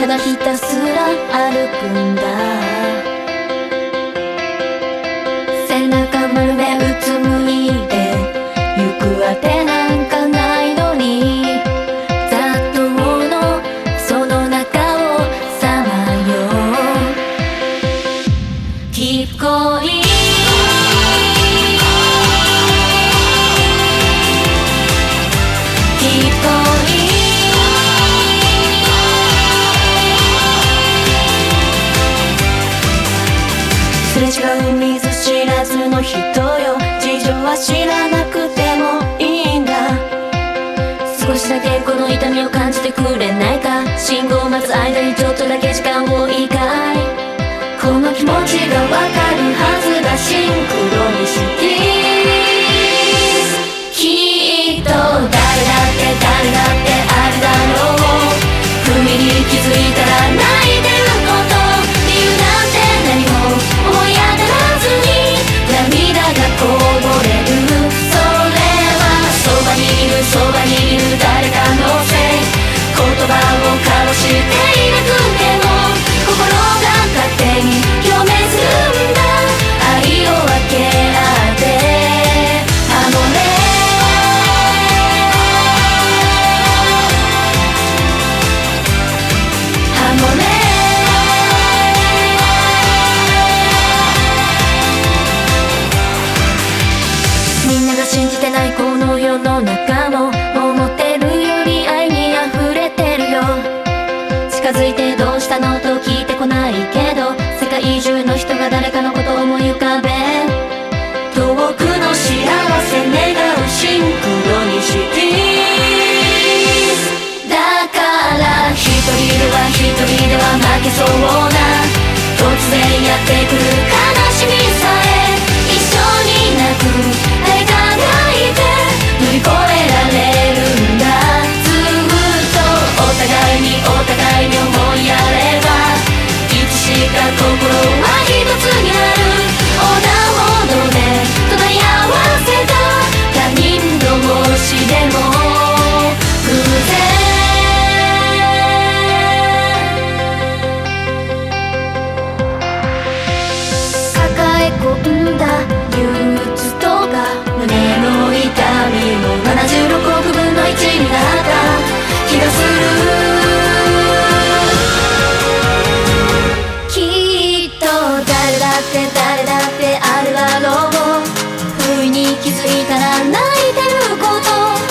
ただひたすら歩くんだ。背中まるでうつむいて行くあてなんかないのに、雑踏のその中をさまよう。Keep goingすれ違う見ず知らずの人よ、事情は知らなくてもいいんだ。少しだけこの痛みを感じてくれないか。信号を待つ間にちょっとだけ時間をいいかい。この気持ちがわかるはずだ。シンクロニシティ、きっと誰だって誰だってあるだろう。不意に気づいたら泣いてること、理由なんて何も思い当たらずに涙がこぼれる。それはそばにいるそばにいる誰かのせい。言葉を交わしていなくても心が勝手に共鳴するんだ。愛を分け合ってハモれハモれ。みんなが信じてないこの世の中も思ってるより愛に溢れてるよ。近づいてどうしたのと聞いてこないけど、世界中の人が誰かのことを思い浮かべ、遠くの幸せ願うシンクロニシティ。だから一人では一人では負けそうな突然やってくる悲しみさえ、一緒に泣く誰かがいて乗り越えられるんだ。ずっとお互いに思いやれば、いつしか心は一つになる。横断歩道で隣り合わせた他人同士でも偶然抱え込んだ憂鬱とか胸の痛みも76億分の1になった気がする。きっと誰だって誰だってあるだろう。不意に気づいたら泣いてること、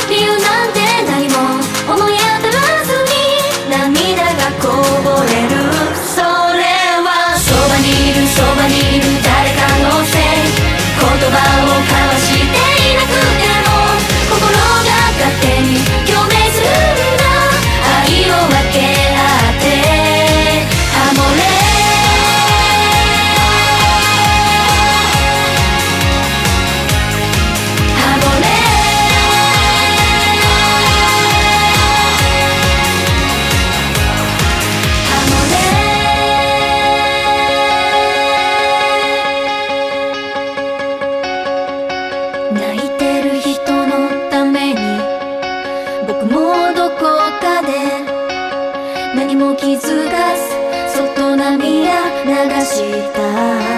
理由なんて何も思い当たらずに涙がこぼれる。それはそばにいるそばにいる誰かのせい。言葉を交わしていなくても心が勝手に共鳴するんだ。愛を分け合ってハモれハモれハモれ。泣いてる人のために僕もどこかで何も気づかずそっと涙流した。